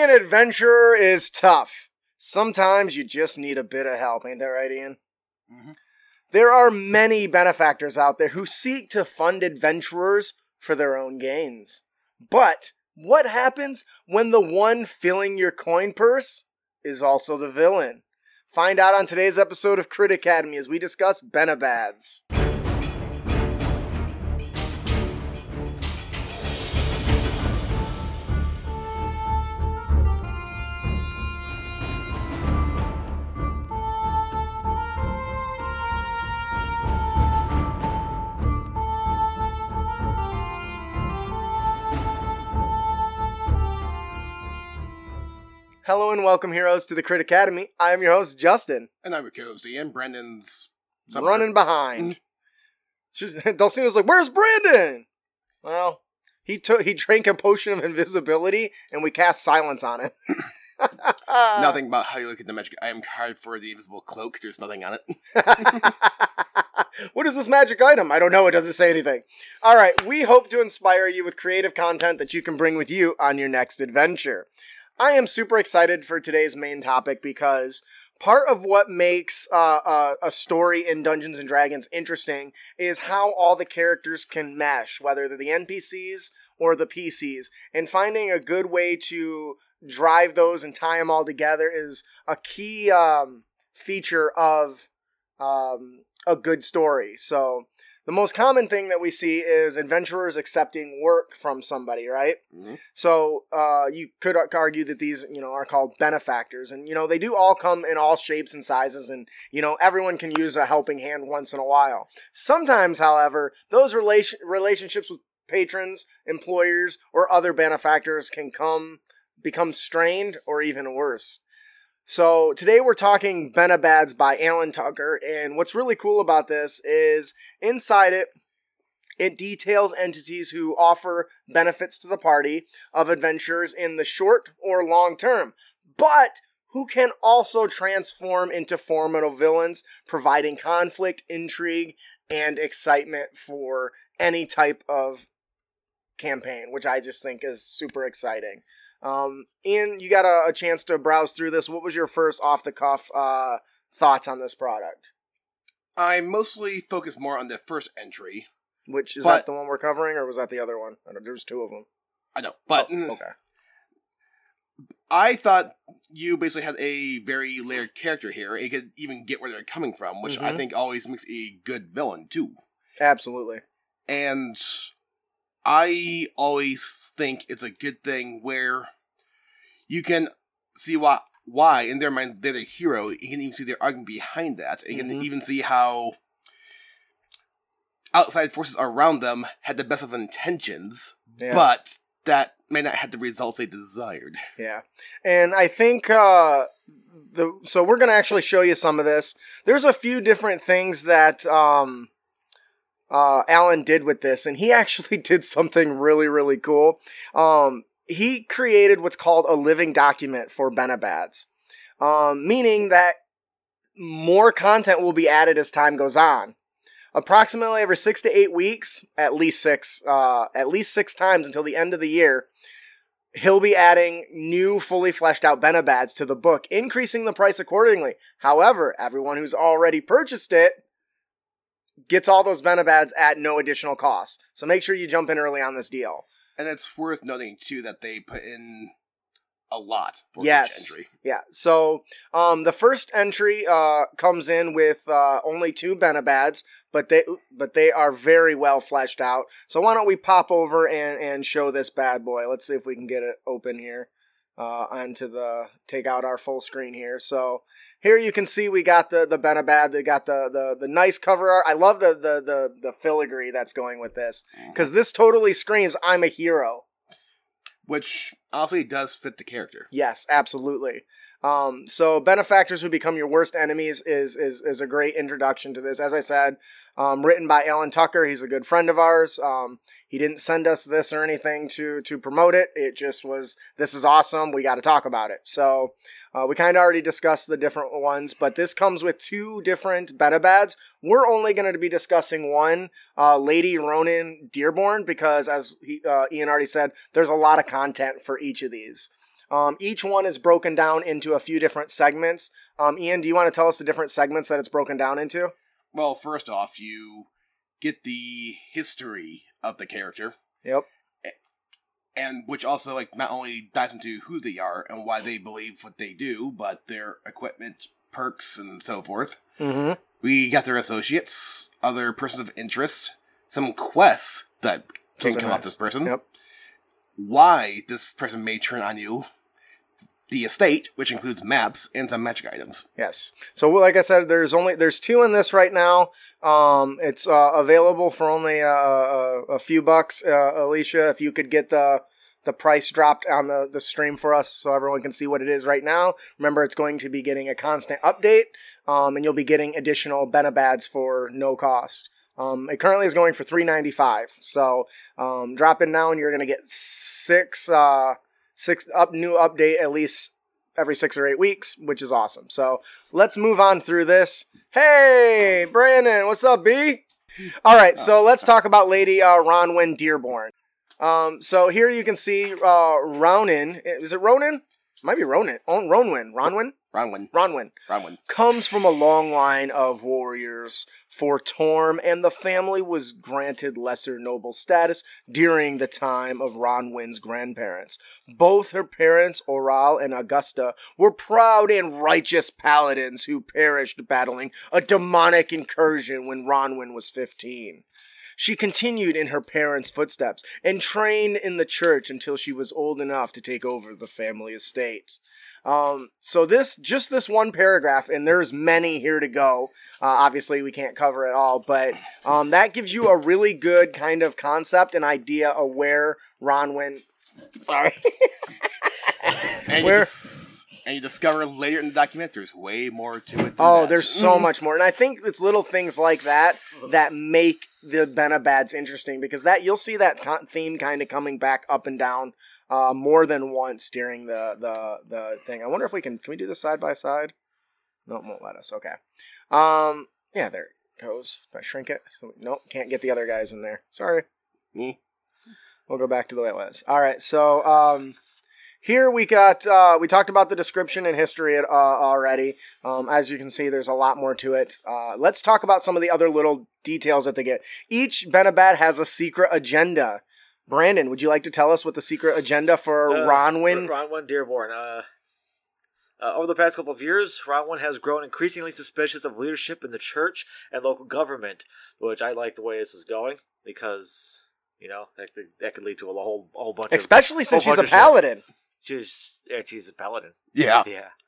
an adventurer is tough. Sometimes you just need a bit of help, ain't that right, Ian? Mm-hmm. There are many benefactors out there who seek to fund adventurers for their own gains. But what happens when the one filling your coin purse is also the villain? Find out on today's episode of Crit Academy as we discuss Benebads. Hello and welcome, heroes, to the Crit Academy. I am your host, Justin. And I'm your co-host, Ian. Brandon's running behind. Dulcina's like, "Where's Brandon?" Well, he drank a potion of invisibility, and we cast silence on him. Nothing about how you look at the magic item card for the invisible cloak. There's nothing on it. What is this magic item? I don't know. It doesn't say anything. All right. We hope to inspire you with creative content that you can bring with you on your next adventure. I am super excited for today's main topic because part of what makes a story in Dungeons & Dragons interesting is how all the characters can mesh, whether they're the NPCs or the PCs. And finding a good way to drive those and tie them all together is a key feature of a good story. So the most common thing that we see is adventurers accepting work from somebody, right? Mm-hmm. So you could argue that these, are called benefactors. And, they do all come in all shapes and sizes. And, everyone can use a helping hand once in a while. Sometimes, however, those relationships with patrons, employers, or other benefactors can become strained or even worse. So today we're talking Benebads by Alan Tucker, and what's really cool about this is inside it details entities who offer benefits to the party of adventurers in the short or long term, but who can also transform into formidable villains, providing conflict, intrigue, and excitement for any type of campaign, which I just think is super exciting. Ian, you got a chance to browse through this. What was your first off-the-cuff thoughts on this product? I mostly focused more on the first entry. Which, is that the one we're covering, or was that the other one? There's two of them. I know, but... okay. I thought you basically had a very layered character here. You could even get where they're coming from, which I think always makes a good villain, too. Absolutely. And I always think it's a good thing where you can see why in their mind they're the hero. You can even see their argument behind that. You can even see how outside forces around them had the best of intentions, but that may not have the results they desired. Yeah. And I think so we're going to actually show you some of this. There's a few different things that Alan did with this, and he actually did something really, really cool. He created what's called a living document for Benebads, meaning that more content will be added as time goes on. Approximately every 6 to 8 weeks, at least six times until the end of the year, he'll be adding new, fully fleshed out Benebads to the book, increasing the price accordingly. However, everyone who's already purchased it gets all those Benebads at no additional cost. So make sure you jump in early on this deal. And it's worth noting, too, that they put in a lot for each entry. Yeah. So the first entry comes in with only 2 Benebads, but they are very well fleshed out. So why don't we pop over and show this bad boy? Let's see if we can get it open here take out our full screen here. So here you can see we got the Benebad. They got the nice cover art. I love the filigree that's going with this, because this totally screams I'm a hero. Which honestly does fit the character. Yes, absolutely. So benefactors who become your worst enemies is a great introduction to this. As I said, written by Alan Tucker. He's a good friend of ours. He didn't send us this or anything to promote it. It just was, this is awesome. We got to talk about it. So we kind of already discussed the different ones, but this comes with 2 different Benebads. We're only going to be discussing one, Lady Ronin Dearborn, because as Ian already said, there's a lot of content for each of these. Each one is broken down into a few different segments. Ian, do you want to tell us the different segments that it's broken down into? Well, first off, you get the history of the character. Yep. And which also, like, not only dives into who they are and why they believe what they do, but their equipment, perks, and so forth. Mm-hmm. We got their associates, other persons of interest, some quests that can come off this person. Yep. Why this person may turn on you. The estate, which includes maps and some magic items. Yes. So, like I said, there's 2 in this right now. It's available for only a few bucks. Alicia, if you could get the price dropped on the stream for us so everyone can see what it is right now. Remember, it's going to be getting a constant update, and you'll be getting additional Benabads for no cost. It currently is going for $3.95. So, drop in now and you're going to get 6 new update at least every 6 or 8 weeks, which is awesome. So let's move on through this. Hey, Brandon, what's up, B? All right, so let's talk about Lady Ronwyn Dearborn. So here you can see Ronin. Is it Ronin? It might be Ronin. Oh, Ronwyn comes from a long line of warriors for Torm, and the family was granted lesser noble status during the time of Ronwyn's grandparents. Both her parents, Oral and Augusta, were proud and righteous paladins who perished battling a demonic incursion when Ronwyn was 15. She continued in her parents' footsteps and trained in the church until she was old enough to take over the family estate. So this one paragraph, and there's many here to go. Obviously, we can't cover it all, but that gives you a really good kind of concept and idea of where Ronwyn. Sorry. And you discover later in the document there's way more to it. There's so much more, and I think it's little things like that make the Benabads interesting, because that you'll see that theme kind of coming back up and down more than once during the thing. I wonder if we can we do this side by side? No, it won't let us. Okay. Yeah, there it goes. If I shrink it, nope, can't get the other guys in there. Sorry. Me. We'll go back to the way it was. All right, so here we got, we talked about the description and history already. As you can see, there's a lot more to it. Let's talk about some of the other little details that they get. Each Benabad has a secret agenda. Brandon, would you like to tell us what the secret agenda for Ronwyn? Ronwyn Dearborn. Over the past couple of years, Ronwyn has grown increasingly suspicious of leadership in the church and local government, which I like the way this is going, because, that could lead to a whole bunch especially since she's a paladin. She's a paladin. Yeah.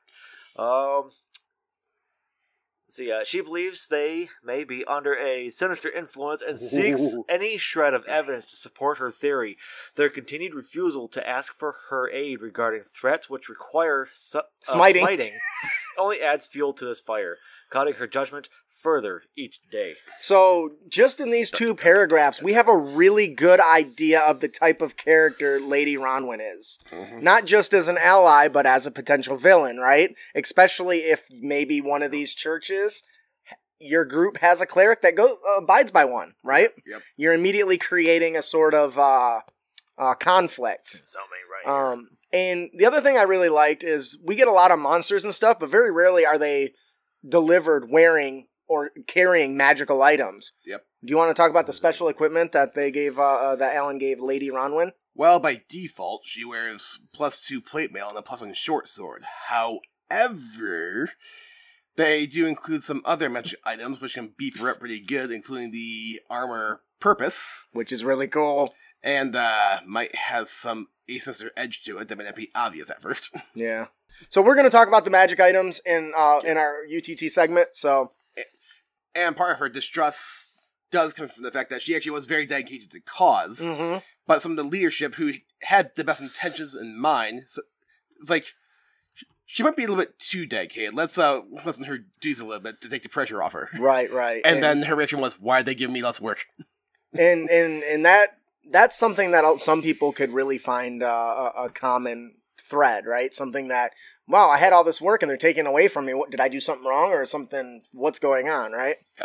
She believes they may be under a sinister influence and seeks any shred of evidence to support her theory. Their continued refusal to ask for her aid regarding threats which require smiting only adds fuel to this fire, clouding her judgment further each day. So, just in these 2 paragraphs, we have a really good idea of the type of character Lady Ronwyn is. Mm-hmm. Not just as an ally, but as a potential villain, right? Especially if maybe one of these churches, your group has a cleric that abides by one, right? Yep. You're immediately creating a sort of conflict. And the other thing I really liked is we get a lot of monsters and stuff, but very rarely are they delivered wearing or carrying magical items. Yep. Do you want to talk about the special equipment that they gave, that Alan gave Lady Ronwyn? Well, by default, she wears +2 plate mail and a +1 short sword. However, they do include some other magic items which can beef her up pretty good, including the armor Purpose, which is really cool, and might have some sinister edge to it that may not be obvious at first. Yeah. So we're going to talk about the magic items in our UTT segment. And part of her distrust does come from the fact that she actually was very dedicated to cause, mm-hmm. but some of the leadership who had the best intentions in mind, so it's like, she might be a little bit too dedicated. Let's lessen her dues a little bit to take the pressure off her. Right. And then her reaction was, why are they giving me less work? And that's something that some people could really find a common thread, right? Something that, wow, I had all this work and they're taking away from me. What, did I do something wrong or something? What's going on, right? Yep.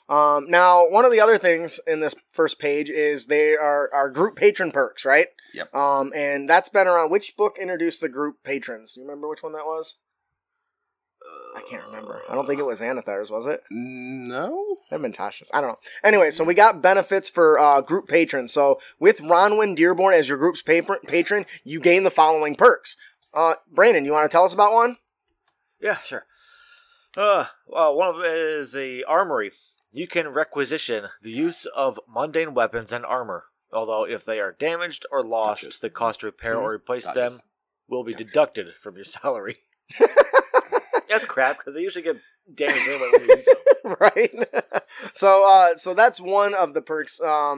Now, one of the other things in this first page is they are group patron perks, right? Yep. And that's been around. Which book introduced the group patrons? Do you remember which one that was? I can't remember. I don't think it was Anathar's, was it? No. It been Tasha's. I don't know. Anyway, so we got benefits for group patrons. So with Ronwyn Dearborn as your group's patron, you gain the following perks. Brandon, you want to tell us about one? Yeah, sure. One of them is a armory. You can requisition the use of mundane weapons and armor. Although if they are damaged or lost, the cost to repair or replace them will be deducted from your salary. That's crap, because they usually get damaged anyway when you use them. Right. So that's one of the perks.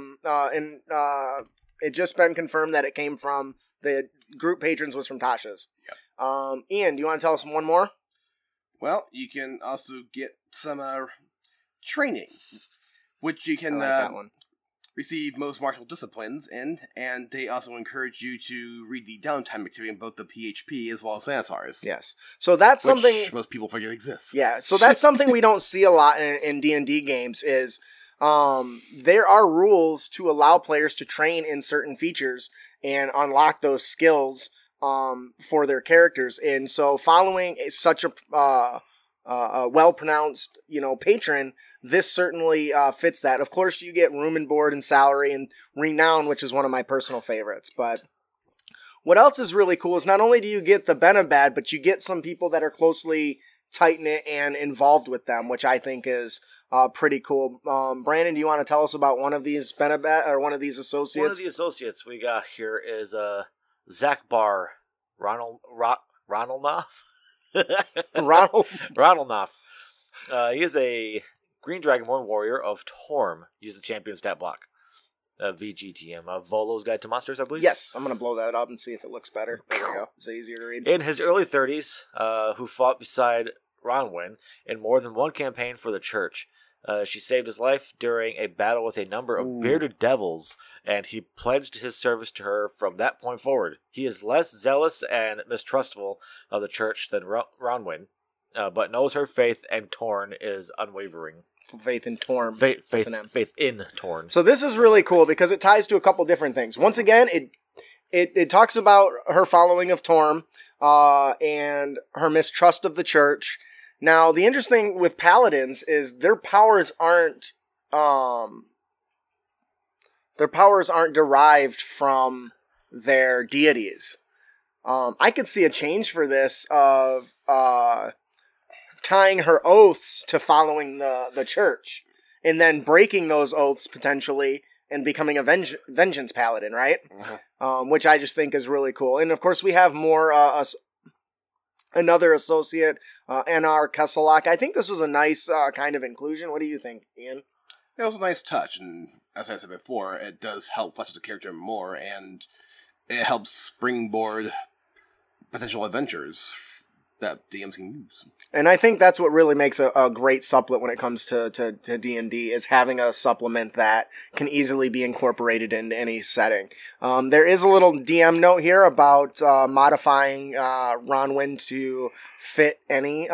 It just been confirmed that it came from the group patrons was from Tasha's. Yep. Ian, do you want to tell us one more? Well, you can also get some training, which you can that one. receive most martial disciplines in, and they also encourage you to read the downtime activity in both the PHP as well as Xanathar's. Yes. So that's something most people forget exists. Yeah, so that's something we don't see a lot in D&D games is there are rules to allow players to train in certain features and unlock those skills for their characters. And so following such a well-pronounced, patron, this certainly fits that. Of course, you get room and board and salary and renown, which is one of my personal favorites. But what else is really cool is not only do you get the Benabad, but you get some people that are closely tight-knit and involved with them, which I think is pretty cool. Brandon, do you want to tell us about one of these Benabad or one of these associates? One of the associates we got here is Zach Barr Ronaldnoff. Ronaldnoff. He is a Green Dragonborn warrior of Torm. Use the champion stat block. VGTM. Volo's Guide to Monsters, I believe. Yes, I'm going to blow that up and see if it looks better. There we go. It's easier to read. In his early 30s, who fought beside Ronwyn in more than one campaign for the church. She saved his life during a battle with a number of bearded devils, and he pledged his service to her from that point forward. He is less zealous and mistrustful of the church than Ronwyn, but knows her faith and Torn is unwavering. Faith in Torm. Faith in Torn. So this is really cool because it ties to a couple different things. Once again, it talks about her following of Torm and her mistrust of the church. Now, the interesting thing with paladins is their powers aren't derived from their deities. I could see a change for this of tying her oaths to following the church, and then breaking those oaths potentially and becoming a vengeance paladin, right? Mm-hmm. Which I just think is really cool. And of course, we have more another associate, Anar Kesselak. I think this was a nice kind of inclusion. What do you think, Ian? It was a nice touch, and as I said before, it does help flesh out the character more, and it helps springboard potential adventures that DMs can use. And I think that's what really makes a great supplement when it comes to D&D, is having a supplement that can easily be incorporated into any setting. There is a little DM note here about modifying Ronwyn to fit any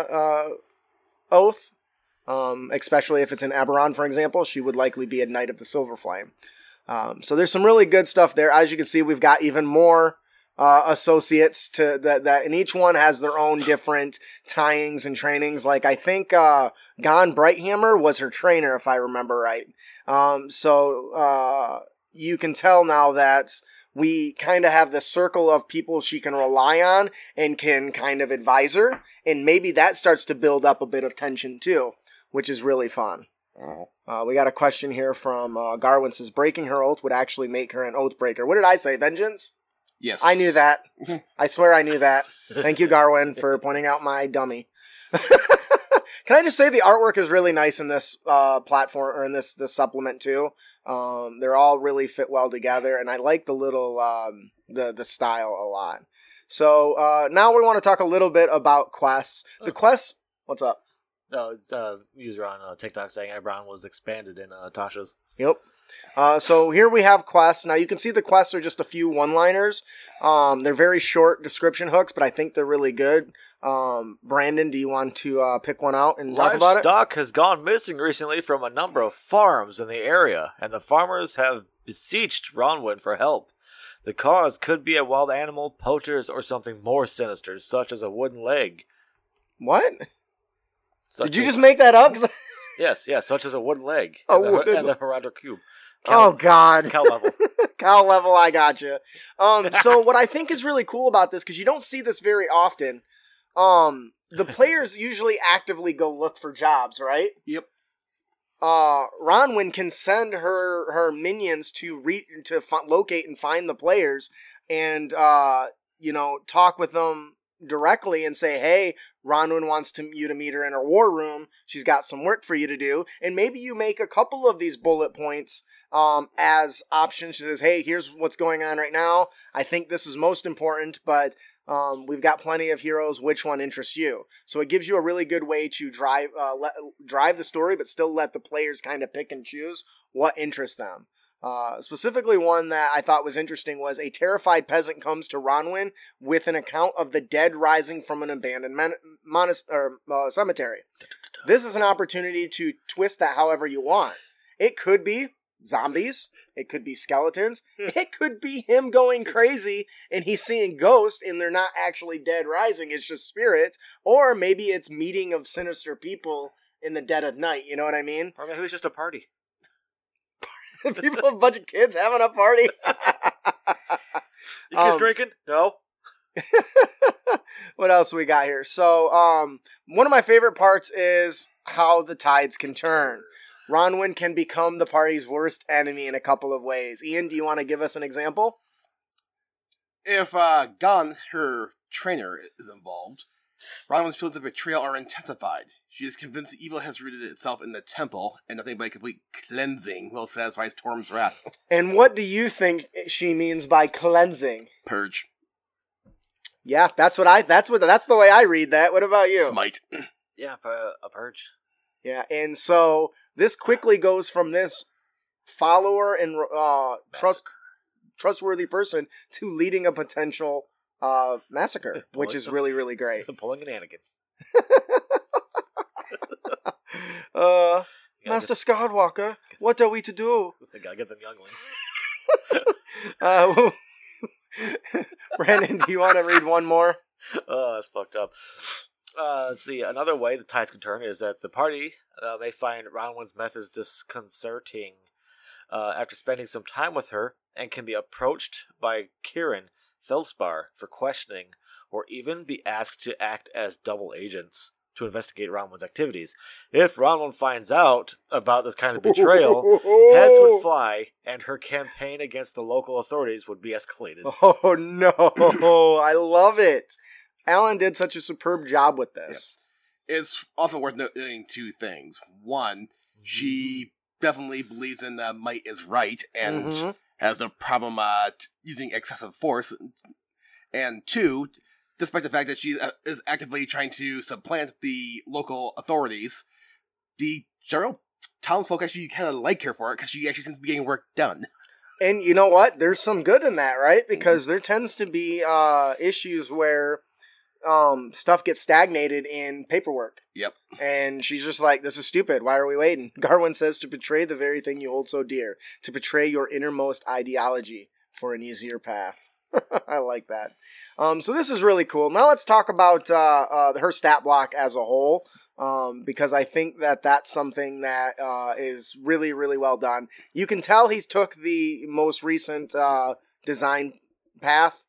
oath, especially if it's in Eberron, for example. She would likely be a Knight of the Silver Flame. So there's some really good stuff there. As you can see, we've got even more associates to that, and each one has their own different tyings and trainings. Like I think Gon Brighthammer was her trainer, if I remember right. So you can tell now that we kind of have the circle of people she can rely on and can kind of advise her, and maybe that starts to build up a bit of tension too, which is really fun. We got a question here from Garwin. Says breaking her oath would actually make her an oath breaker. What did I say? Vengeance? Yes. I knew that. I swear I knew that. Thank you, Garwin, for pointing out my dummy. Can I just say the artwork is really nice in this platform, or in this supplement too. They're all really fit well together, and I like the little the style a lot. So now we want to talk a little bit about quests. The quests. What's up? No, it's user on TikTok saying Eberron was expanded in Tasha's. Yep. So here we have quests. Now you can see the quests are just a few one-liners. They're very short description hooks, but I think they're really good. Brandon, do you want to pick one out and talk about it? Livestock has gone missing recently from a number of farms in the area, and the farmers have beseeched Ronwin for help. The cause could be a wild animal, poachers, or something more sinister, such as a wooden leg. What? Such Did you as- just make that up? Yes, such as a wooden leg. Wooden- And the Herodor Cube. Oh, God. Cow level. Cow level, I gotcha. So what I think is really cool about this, because you don't see this very often, the players usually actively go look for jobs, right? Yep. Ronwin can send her minions to locate and find the players, and talk with them directly and say, hey, Ronwin wants you to meet her in her war room. She's got some work for you to do, and maybe you make a couple of these bullet points as options. She says, hey, here's what's going on right now. I think this is most important, but we've got plenty of heroes. Which one interests you? So it gives you a really good way to drive the story, but still let the players kind of pick and choose what interests them. Specifically, one that I thought was interesting was a terrified peasant comes to Ronwin with an account of the dead rising from an abandoned cemetery. This is an opportunity to twist that however you want. It could be zombies. It could be skeletons. It could be him going crazy and he's seeing ghosts and they're not actually dead rising. It's just spirits. Or maybe it's meeting of sinister people in the dead of night. You know what I mean? Or maybe it was just a party. People, a bunch of kids having a party. You kids drinking? No. What else we got here? So, one of my favorite parts is how the tides can turn. Ronwin can become the party's worst enemy in a couple of ways. Ian, do you want to give us an example? If Gon, her trainer, is involved, Ronwin's feelings of betrayal are intensified. She is convinced the evil has rooted itself in the temple, and nothing but a complete cleansing will satisfy Torm's wrath. And what do you think she means by cleansing? Purge. Yeah, that's the way I read that. What about you? Smite. Yeah, a purge. Yeah, and so this quickly goes from this follower and trustworthy person to leading a potential massacre, which is really, really great. Pulling an Anakin. Master Skywalker, what are we to do? I gotta get them younglings. Brandon, do you want to read one more? Oh, that's fucked up. Let's see. Another way the tides can turn is that the party may find Ronwin's methods disconcerting after spending some time with her, and can be approached by Kieran Felspar for questioning, or even be asked to act as double agents to investigate Ronwin's activities. If Ronwin finds out about this kind of betrayal, heads would fly, and her campaign against the local authorities would be escalated. Oh no, I love it. Alan did such a superb job with this. Yeah. It's also worth noting two things. One, she definitely believes in might is right and has no problem using excessive force. And two, despite the fact that she is actively trying to supplant the local authorities, the general townsfolk actually kind of like her for it because she actually seems to be getting work done. And you know what? There's some good in that, right? Because there tends to be issues where stuff gets stagnated in paperwork. Yep. And she's just like, this is stupid. Why are we waiting? Garwin says to betray the very thing you hold so dear. To betray your innermost ideology for an easier path. I like that. So this is really cool. Now let's talk about her stat block as a whole. Because I think that that's something that is really, really well done. You can tell he's took the most recent design path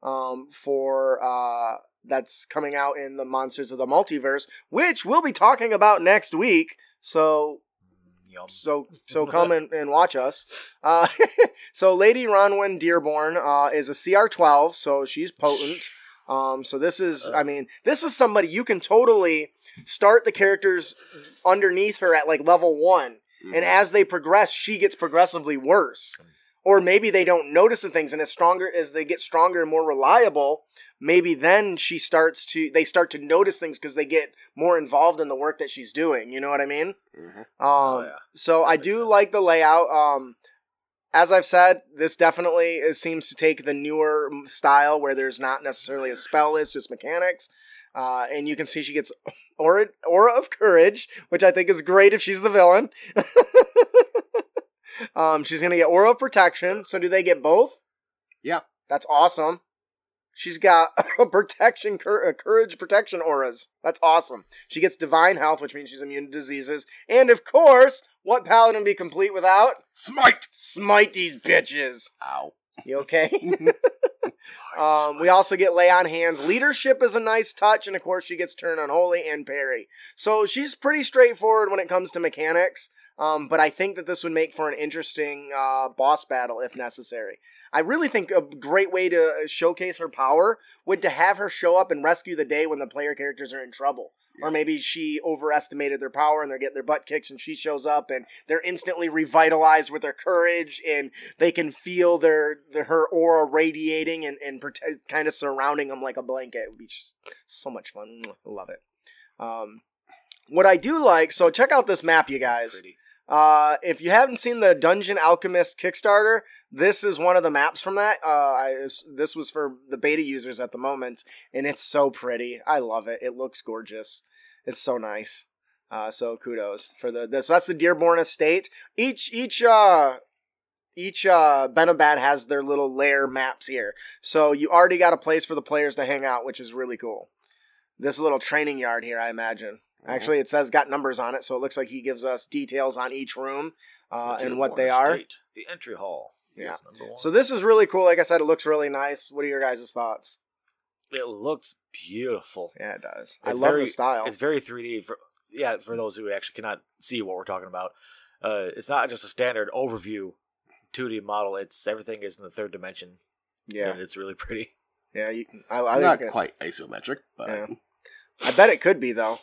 for that's coming out in the Monsters of the Multiverse, which we'll be talking about next week. So come and watch us. So Lady Ronwin Dearborn is a CR12, so she's potent. So this is somebody you can totally start the characters underneath her at like level 1, and as they progress, she gets progressively worse. Or maybe they don't notice the things, and as they get stronger and more reliable, maybe then they start to notice things because they get more involved in the work that she's doing. You know what I mean? Mm-hmm. So I do like the layout. As I've said, this definitely seems to take the newer style where there's not necessarily a spell list, just mechanics. And you can see she gets Aura of Courage, which I think is great if she's the villain. She's going to get Aura of Protection. So do they get both? Yeah. That's awesome. She's got Courage Protection auras. That's awesome. She gets Divine Health, which means she's immune to diseases. And of course, what paladin be complete without? Smite! Smite these bitches. Ow. You okay? We also get Lay on Hands. Leadership is a nice touch, and of course she gets Turn Unholy and Parry. So she's pretty straightforward when it comes to mechanics, but I think that this would make for an interesting boss battle if necessary. I really think a great way to showcase her power would to have her show up and rescue the day when the player characters are in trouble. Yeah. Or maybe she overestimated their power and they're getting their butt kicked and she shows up and they're instantly revitalized with their courage and they can feel her aura radiating and kind of surrounding them like a blanket. It would be just so much fun. I love it. What I do like, so check out this map, you guys. If you haven't seen the Dungeon Alchemist Kickstarter, this is one of the maps from that. This was for the beta users at the moment, and it's so pretty. I love it. It looks gorgeous. It's so nice. So kudos for this. So that's the Dearborn Estate. Each Benabad has their little lair maps here. So you already got a place for the players to hang out, which is really cool. This little training yard here, I imagine. Actually, it says got numbers on it, so it looks like he gives us details on each room and what they are. The entry hall. Yeah. So this is really cool. Like I said, it looks really nice. What are your guys' thoughts? It looks beautiful. Yeah, it does. I love the style. It's very 3D. For those who actually cannot see what we're talking about. It's not just a standard overview 2D model. Everything is in the third dimension. Yeah. And it's really pretty. Yeah, not quite isometric, but yeah. I bet it could be though.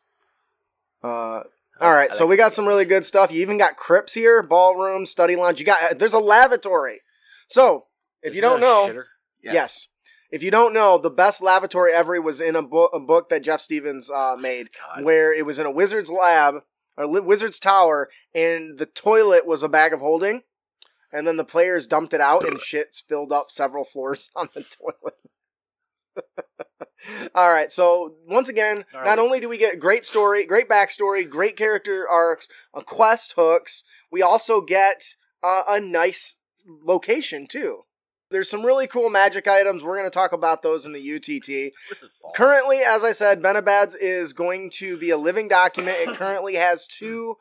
All right, so we got some really good stuff. You even got crypts here, ballroom, study lounge. There's a lavatory. So if you don't know, yes. If you don't know, the best lavatory ever was in a book that Jeff Stevens made, where it was in a wizard's lab or wizard's tower, and the toilet was a bag of holding, and then the players dumped it out, and shit filled up several floors on the toilet. All right, so once again, not only do we get great story, great backstory, great character arcs, quest hooks, we also get a nice location too. There's some really cool magic items. We're going to talk about those in the UTT. Currently, as I said, Benabads is going to be a living document. It currently has 2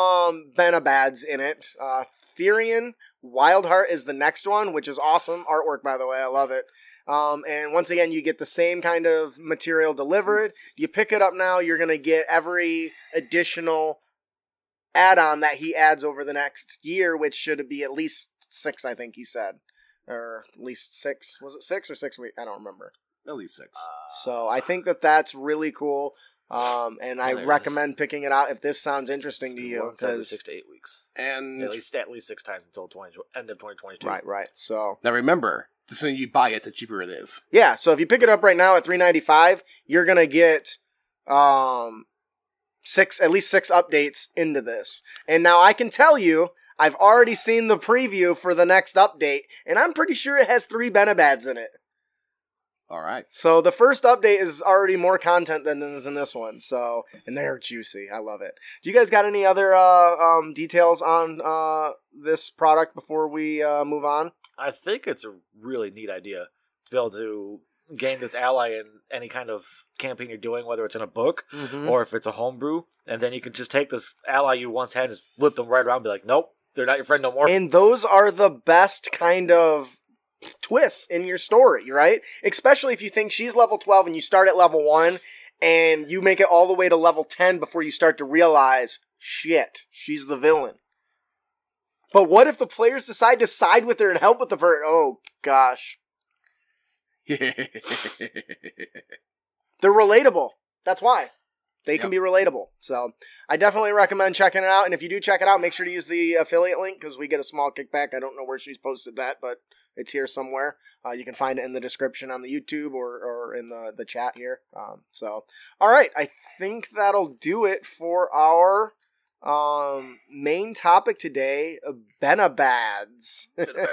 Benabads in it. Therian Wildheart is the next one, which is awesome artwork, by the way. I love it. And once again, you get the same kind of material delivered. You pick it up now, you're going to get every additional add-on that he adds over the next year, which should be at least 6, I think he said. Or at least 6. Was it 6 or 6 weeks? I don't remember. At least 6. So I think that's really cool. And I recommend picking it out if this sounds interesting to you. Because 6 to 8 weeks. And at least 6 times until end of 2022. Right. So now remember, the sooner you buy it, the cheaper it is. Yeah, so if you pick it up right now at $3.95, you're gonna get at least 6 updates into this. And now I can tell you, I've already seen the preview for the next update, and I'm pretty sure it has 3 Benabads in it. All right. So the first update is already more content than is in this one. So, and they're juicy. I love it. Do you guys got any other details on this product before we move on? I think it's a really neat idea to be able to gain this ally in any kind of campaign you're doing, whether it's in a book or if it's a homebrew, and then you can just take this ally you once had and just flip them right around and be like, nope, they're not your friend no more. And those are the best kind of twists in your story, right? Especially if you think she's level 12 and you start at level 1 and you make it all the way to level 10 before you start to realize, shit, she's the villain. But what if the players decide to side with her and help with the person? Oh, gosh. They're relatable. That's why. They can be relatable. So I definitely recommend checking it out. And if you do check it out, make sure to use the affiliate link because we get a small kickback. I don't know where she's posted that, but it's here somewhere. You can find it in the description on the YouTube or in the chat here. So, all right. I think that'll do it for our main topic today, Benabads.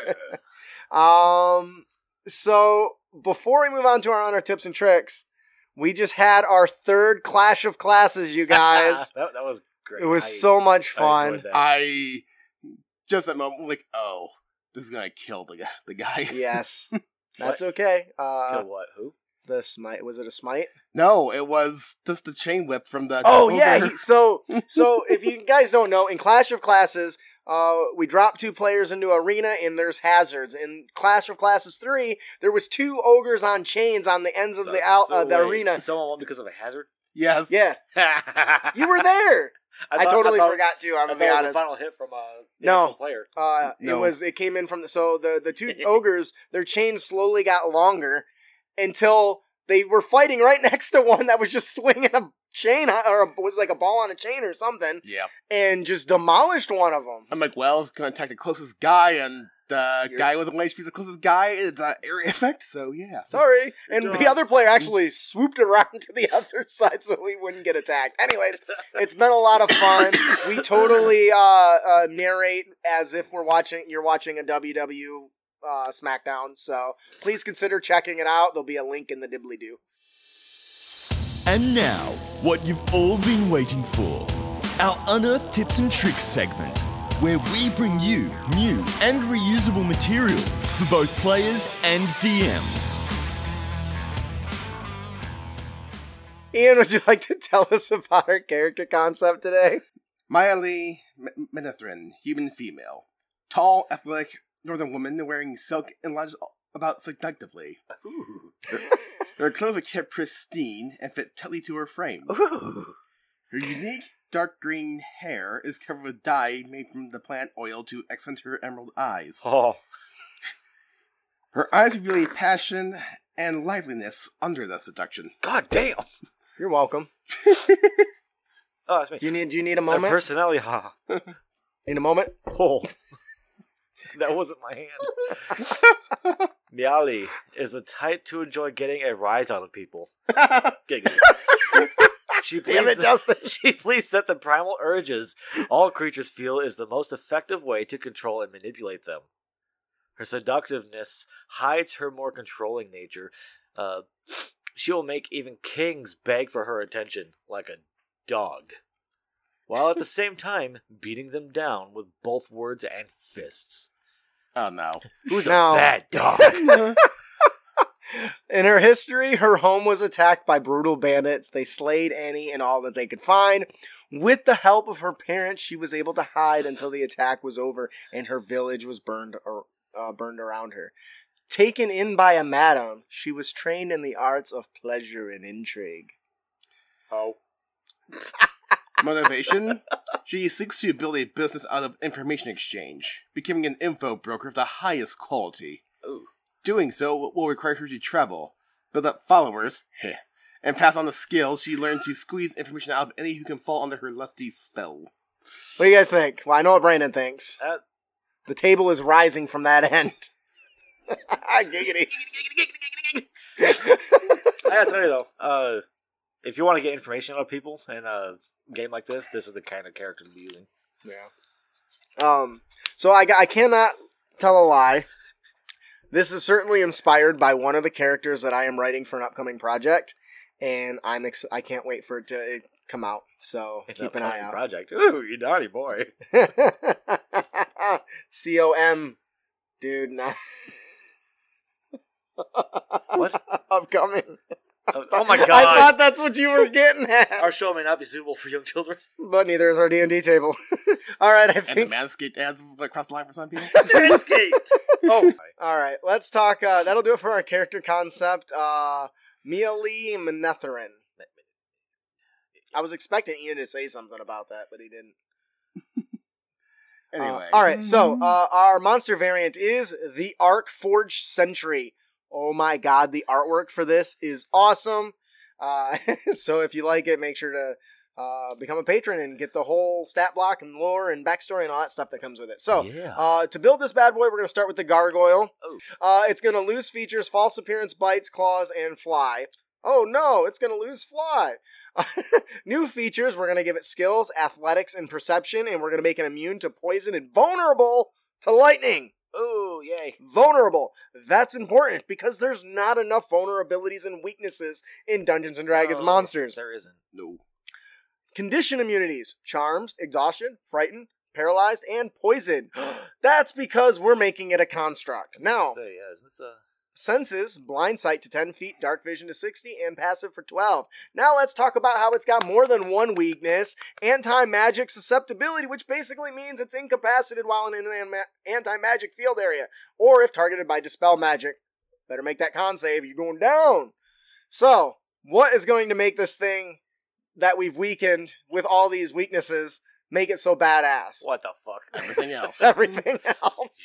So before we move on to our honor tips and tricks, We just had our third Clash of Classes, you guys. that was great. It was so much I fun. enjoyed that. I just that moment like, oh, this is gonna kill the guy. Yes. That's okay. Kill what? Who? The smite. Was it a smite? No, it was just a chain whip from the. Oh ogre. yeah. So if you guys don't know, in Clash of Classes, we drop 2 players into arena and there's hazards. In Clash of Classes 3, there was 2 ogres on chains on the ends of the wait, arena. Someone won because of a hazard? Yes. Yeah, you were there. I totally thought- forgot to. I'm I gonna thought be it was honest. the final hit from the No. actual player. No. It came in from the 2 ogres. Their chains slowly got longer until they were fighting right next to one that was just swinging a chain was like a ball on a chain or something, Yeah. and just demolished one of them. I'm like, well, it's gonna attack the closest guy, and the guy with the one HP is the closest guy. It's an area effect, so yeah. Sorry. And You're the done. other player actually swooped around to the other side so we wouldn't get attacked. Anyways, it's been a lot of fun. We totally narrate as if you're watching a WW SmackDown. So please consider checking it out. There'll be a link in the dibbly-doo. And now, what you've all been waiting for. Our Unearthed Tips and Tricks segment, where we bring you new and reusable material for both players and DMs. Ian, would you like to tell us about our character concept today? Maya Lee Menethrin, human female. Tall, athletic northern woman wearing silk and lounges about seductively. Her clothes are kept pristine and fit tightly to her frame. Ooh. Her unique dark green hair is covered with dye made from the plant oil to accent her emerald eyes. Oh. Her eyes reveal a passion and liveliness under the seduction. God damn. You're welcome. Oh, that's me. Do you need a My moment? personality, ha. Need a moment? Oh. That wasn't my hand. Miali is the type to enjoy getting a rise out of people. Giggity. She Damn believes it, Justin. She believes that the primal urges all creatures feel is the most effective way to control and manipulate them. Her seductiveness hides her more controlling nature. She will make even kings beg for her attention, like a dog, while at the same time beating them down with both words and fists. Oh no. Who's a Now- bad dog? In her history, her home was attacked by brutal bandits. They slayed any and all that they could find. With the help of her parents, she was able to hide until the attack was over and her village was burned around her. Taken in by a madam, she was trained in the arts of pleasure and intrigue. Oh. Motivation? She seeks to build a business out of information exchange, becoming an info broker of the highest quality. Ooh. Doing so will require her to travel, build up followers, and pass on the skills she learned to squeeze information out of any who can fall under her lusty spell. What do you guys think? Well, I know what Brandon thinks. The table is rising from that end. Giggity. I gotta tell you though, if you want to get information out of people in a game like this is the kind of character to be using. Yeah. So I cannot tell a lie. This is certainly inspired by one of the characters that I am writing for an upcoming project, and I can't wait for it to come out. So keep an eye out. Project. Ooh, you naughty boy. COM, dude. Nah. What? Upcoming. Oh my god. I thought that's what you were getting at. Our show may not be suitable for young children. But neither is our D&D table. All right, I And the think. Manscaped ads across the line for some people. Manscaped. Oh. All right, let's talk. That'll do it for our character concept. Mia Lee Menetherin. I was expecting Ian to say something about that, but he didn't. Anyway. All right, so our monster variant is the Arc Forged Sentry. Oh my god, the artwork for this is awesome. So if you like it, make sure to become a patron and get the whole stat block and lore and backstory and all that stuff that comes with it. So Yeah. to build this bad boy, we're going to start with the Gargoyle. Oh. It's going to lose features, false appearance, bites, claws, and fly. Oh no, it's going to lose fly. New features, we're going to give it skills, athletics, and perception, and we're going to make it immune to poison and vulnerable to lightning. Oh, yay. Vulnerable. That's important because there's not enough vulnerabilities and weaknesses in Dungeons & Dragons No, monsters. There isn't. No. Condition immunities. Charms, exhaustion, frightened, paralyzed, and poison. That's because we're making it a construct. Now, Say, yeah, isn't this a... senses, blind sight to 10 feet, dark vision to 60, and passive for 12. Now let's talk about how it's got more than one weakness. Anti-magic susceptibility, which basically means it's incapacitated while in an anti-magic field area, or if targeted by dispel magic. Better make that con save, you're going down. So, what is going to make this thing that we've weakened with all these weaknesses make it so badass? What the fuck? Everything else. Everything else.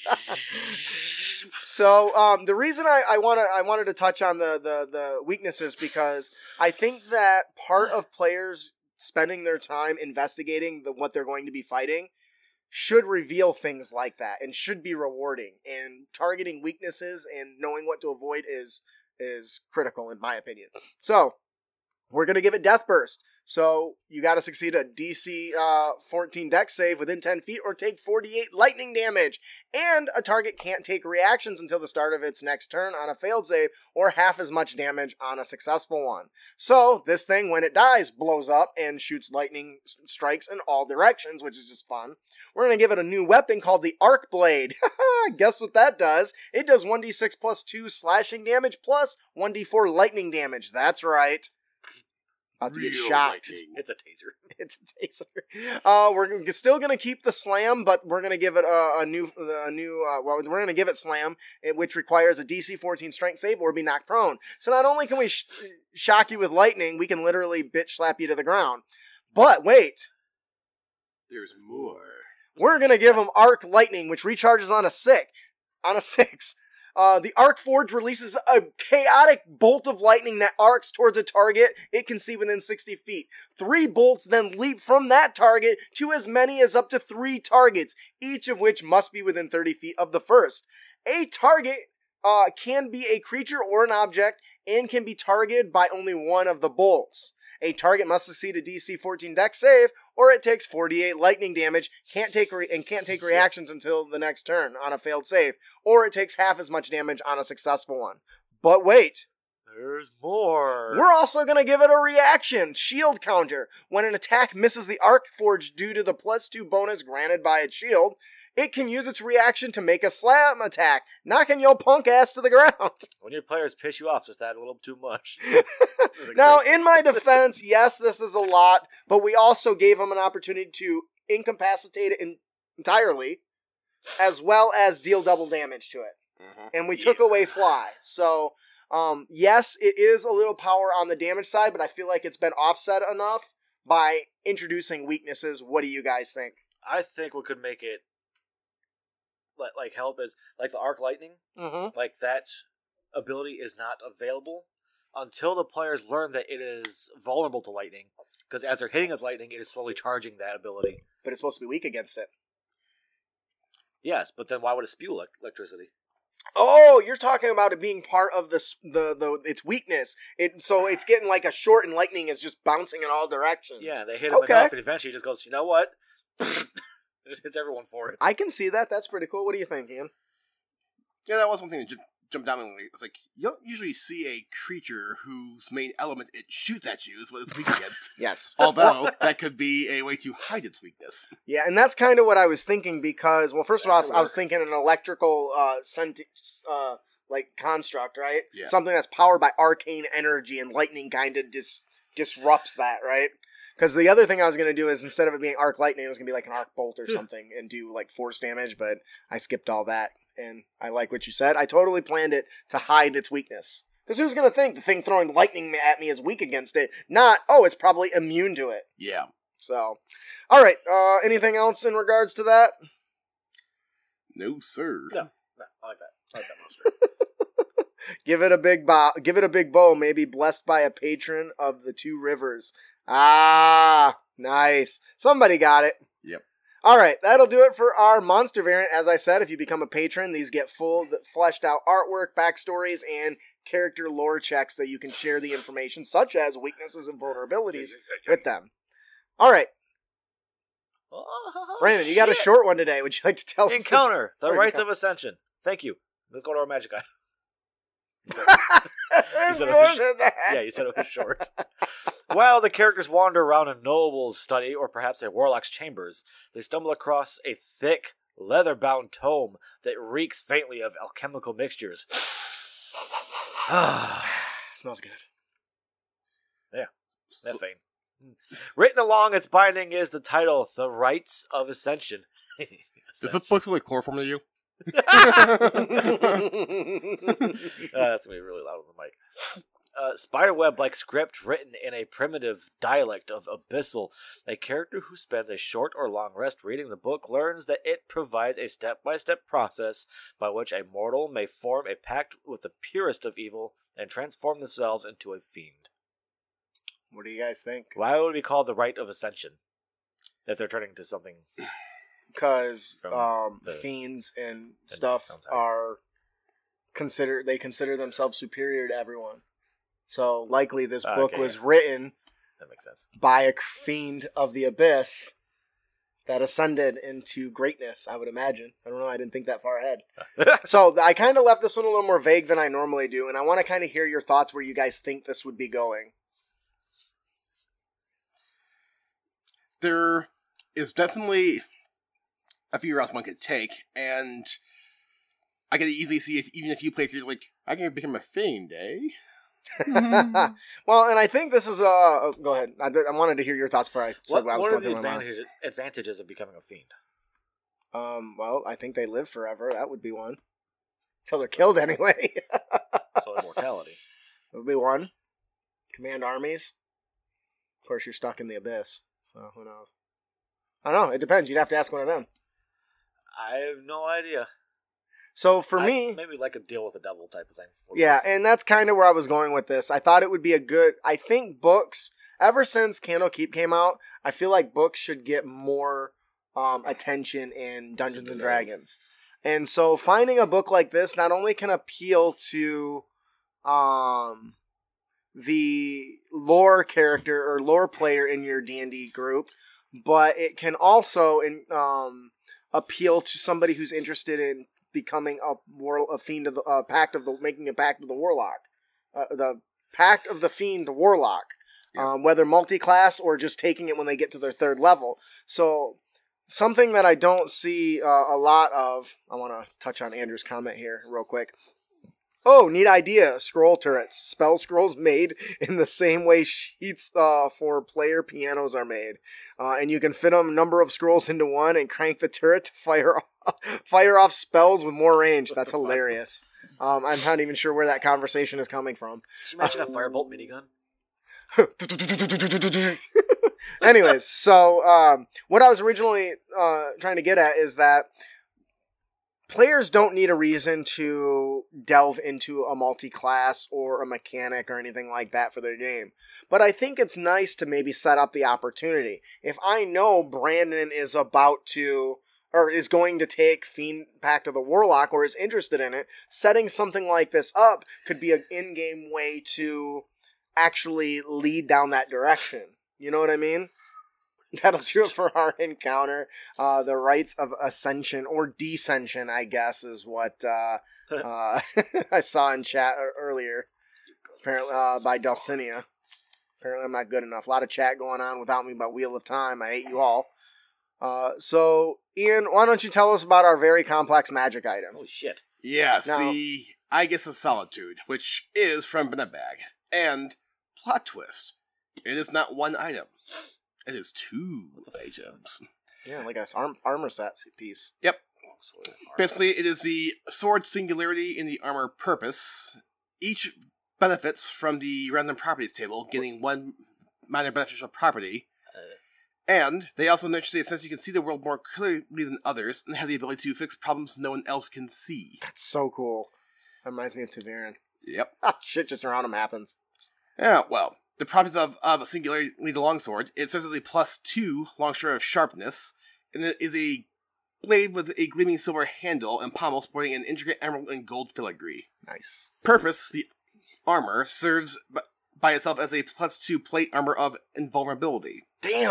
So the reason I wanted to touch on the weaknesses because I think that part of players spending their time investigating what they're going to be fighting should reveal things like that and should be rewarding. And targeting weaknesses and knowing what to avoid is critical in my opinion. So we're gonna give it Death Burst. So you got to succeed a DC 14 Dex save within 10 feet or take 48 lightning damage. And a target can't take reactions until the start of its next turn on a failed save or half as much damage on a successful one. So this thing, when it dies, blows up and shoots lightning strikes in all directions, which is just fun. We're going to give it a new weapon called the Arc Blade. Guess what that does? It does 1d6 plus 2 slashing damage plus 1d4 lightning damage. That's right. About to get Real shocked. lightning. It's a taser. It's a taser. We're still gonna keep the slam, but we're gonna give it a new. Well, we're gonna give it slam, which requires a DC 14 strength save or be knocked prone. So not only can we shock you with lightning, we can literally bitch slap you to the ground. But wait, There's more. we're gonna give him arc lightning, which recharges on a 6. The Arc Forge releases a chaotic bolt of lightning that arcs towards a target it can see within 60 feet. 3 bolts then leap from that target to as many as up to 3 targets, each of which must be within 30 feet of the first. A target can be a creature or an object and can be targeted by only one of the bolts. A target must succeed a DC 14 Dex save, or it takes 48 lightning damage, can't take reactions until the next turn on a failed save, or it takes half as much damage on a successful one. But wait, There's more. we're also going to give it a reaction, shield counter. When an attack misses the Arc Forge due to the +2 bonus granted by its shield, it can use its reaction to make a slam attack, knocking your punk ass to the ground. When your players piss you off, just add a little too much. Now, in my defense, yes, this is a lot, but we also gave him an opportunity to incapacitate it entirely, as well as deal double damage to it. Mm-hmm. And we took away Fly. So, yes, it is a little power on the damage side, but I feel like it's been offset enough by introducing weaknesses. What do you guys think? I think what could make it like help is like the arc lightning. Mm-hmm. Like that ability is not available until the players learn that it is vulnerable to lightning. Because as they're hitting with lightning, it is slowly charging that ability. But it's supposed to be weak against it. Yes, but then why would it spew electricity? Oh, you're talking about it being part of the its weakness. So it's getting like a short, and lightning is just bouncing in all directions. Yeah, they hit him enough, and eventually he just goes, you know what? It just hits everyone for it. I can see that. That's pretty cool. What do you think, Ian? Yeah, that was one thing that jumped down on me. It's like, you don't usually see a creature whose main element it shoots at you is what it's weak against. Yes. Although, that could be a way to hide its weakness. Yeah, and that's kind of what I was thinking because, well, first of all, I was thinking an electrical like construct, right? Yeah. Something that's powered by arcane energy, and lightning kind of disrupts that, right? Because the other thing I was going to do is, instead of it being arc lightning, it was going to be like an arc bolt or something and do like force damage, but I skipped all that. And I like what you said. I totally planned it to hide its weakness. Because who's going to think the thing throwing lightning at me is weak against it? Not, oh, it's probably immune to it. Yeah. So, all right. Anything else in regards to that? No, sir. No, I like that. I like that monster. Give it a big bow. Give it a big bow. Maybe blessed by a patron of the Two Rivers. Ah, nice. Somebody got it. Yep. All right, that'll do it for our monster variant. As I said, if you become a patron, these get full, fleshed out artwork, backstories, and character lore checks that you can share the information, such as weaknesses and vulnerabilities, with them. All right. Oh, Brandon, you got a shit. short one today. Would you like to tell us? Encounter, the There you rites go. of ascension. Thank you. Let's go to our magic guy. There's said it more was- than that. Yeah, you said it was short. While the characters wander around a noble's study or perhaps a warlock's chambers, they stumble across a thick, leather-bound tome that reeks faintly of alchemical mixtures. Smells good. That faint. Written along its binding is the title, The Rites of Ascension. Does this book feel like chloroform to you? That's going to be really loud on the mic. Spiderweb-like script written in a primitive dialect of Abyssal. A character who spends a short or long rest reading the book learns that it provides a step-by-step process by which a mortal may form a pact with the purest of evil and transform themselves into a fiend. What do you guys think? Why would it be called the Rite of Ascension? If they're turning into something... Because From the- fiends and stuff downside. are they consider themselves superior to everyone. So likely this book Okay, was yeah. written That makes sense. by a fiend of the abyss that ascended into greatness, I would imagine. I don't know, I didn't think that far ahead. So I kind of left this one a little more vague than I normally do, and I want to kind of hear your thoughts where you guys think this would be going. There is definitely a few routes one could take, and I could easily see even if you play characters like, I can become a fiend, eh? Well, and I think this is go ahead. I wanted to hear your thoughts before I said what I was What are going the through my mind. advantages of becoming a fiend? Well, I think they live forever. That would be one. Till they're killed anyway. So immortality. That would be one. Command armies. Of course, you're stuck in the abyss. So who knows? I don't know. It depends. You'd have to ask one of them. I have no idea. So for me, maybe like a deal with the devil type of thing. yeah, and that's kind of where I was going with this. I thought it would be a good. I think books. Ever since Candlekeep came out, I feel like books should get more attention in Dungeons and Dragons. And so finding a book like this not only can appeal to the lore character or lore player in your D&D group, but it can also appeal to somebody who's interested in becoming a fiend of the making a pact of the warlock, the pact of the fiend warlock, whether multi-class or just taking it when they get to their third level. So something that I don't see a lot of. I want to touch on Andrew's comment here real quick. Oh, neat idea. Scroll turrets. Spell scrolls made in the same way sheets for player pianos are made. And you can fit a number of scrolls into one and crank the turret to fire off spells with more range. That's hilarious. I'm not even sure where that conversation is coming from. Did you mention a firebolt minigun? Anyways, so what I was originally trying to get at is that players don't need a reason to delve into a multi-class or a mechanic or anything like that for their game. But I think it's nice to maybe set up the opportunity. If I know Brandon is about to, or is going to take Fiend Pact of the Warlock, or is interested in it, setting something like this up could be an in-game way to actually lead down that direction. You know what I mean? That'll do it for our encounter. The Rites of Ascension, or Descension, I guess, is what I saw in chat earlier. Apparently, by Dulcinea. Apparently I'm not good enough. A lot of chat going on without me about Wheel of Time. I hate you all. So, Ian, why don't you tell us about our very complex magic item? Holy shit. Yeah, Now- see, I guess a Solitude, which is from Benebag. And, plot twist, it is not one item. It is two items. Yeah, like a armor set piece. Yep. Basically, it is the sword singularity in the armor purpose. Each benefits from the random properties table, getting one minor beneficial property. And they also nurture the sense you can see the world more clearly than others, and have the ability to fix problems no one else can see. That's so cool. That reminds me of Taviran. Yep. Shit just around him happens. Yeah, well, the properties of Singularity the Longsword, it serves as a +2 longsword of sharpness, and it is a blade with a gleaming silver handle and pommel sporting an intricate emerald and gold filigree. Nice. Purpose, the armor, serves by itself as a +2 plate armor of invulnerability. Damn!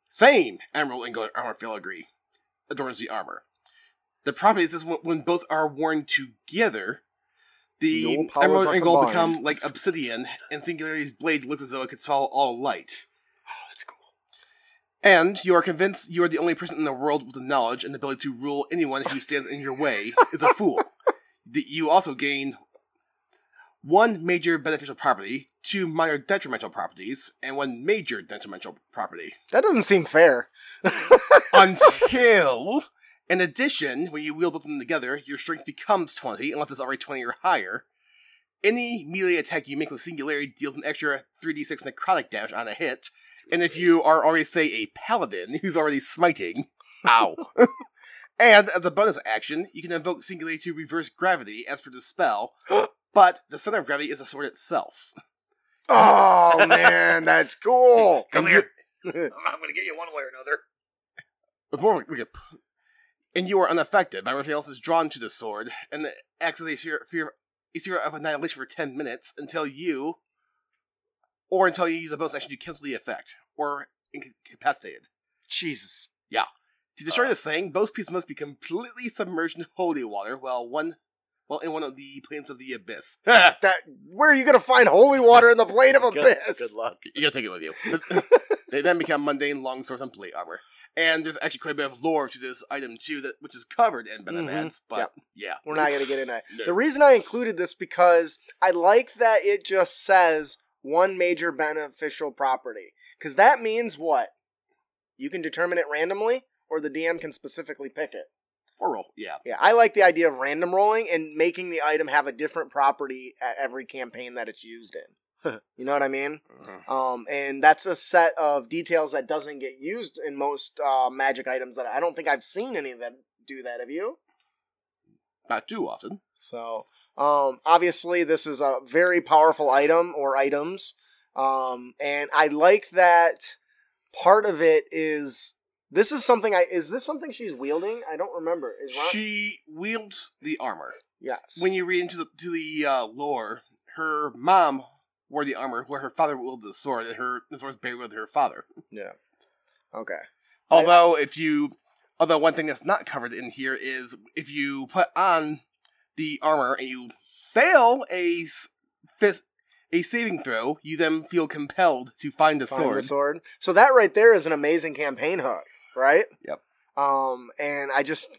Same emerald and gold armor filigree adorns the armor. The property is this when both are worn together, the old powers emerald are and gold combined. become like obsidian, and Singularity's blade looks as though it could swallow all light. Oh, that's cool. And you are convinced you are the only person in the world with the knowledge and ability to rule anyone who stands in your way is a fool. You also gain 1 major beneficial property, 2 minor detrimental properties, and 1 major detrimental property. That doesn't seem fair. Until, in addition, when you wield both of them together, your strength becomes 20, unless it's already 20 or higher. Any melee attack you make with Singularity deals an extra 3d6 necrotic damage on a hit, and if you are already, say, a paladin who's already smiting, ow. And as a bonus action, you can invoke Singularity to reverse gravity as per the spell, but the center of gravity is the sword itself. Oh, man, that's cool. Come here. I'm going to get you one way or another. With more, and you are unaffected by everything else is drawn to the sword, and it acts as a sphere of annihilation for 10 minutes until you use a bonus action to cancel the effect, or incapacitated. Jesus. Yeah. To destroy this thing, both pieces must be completely submerged in holy water, while in one of the planes of the abyss. Where are you going to find holy water in the plane of abyss? Good luck. You gotta take it with you. They then become mundane longswords and plate armor. And there's actually quite a bit of lore to this item too, which is covered in Benevads, but yeah. We're not going to get into that. No. The reason I included this because I like that it just says 1 major beneficial property. Because that means what? You can determine it randomly, or the DM can specifically pick it. Or roll, yeah. Yeah, I like the idea of random rolling and making the item have a different property at every campaign that it's used in. You know what I mean? And that's a set of details that doesn't get used in most magic items that I don't think I've seen any of that do that. Have you? Not too often. So, obviously this is a very powerful item or items. And I like that part of it is, is this something she's wielding? I don't remember. She wields the armor. Yes. When you read into the lore, her mom wore the armor, where her father wielded the sword, and the sword was buried with her father. Yeah. Okay. Although one thing that's not covered in here is if you put on the armor and you fail a saving throw, you then feel compelled to find the sword. So that right there is an amazing campaign hook, right? Yep. And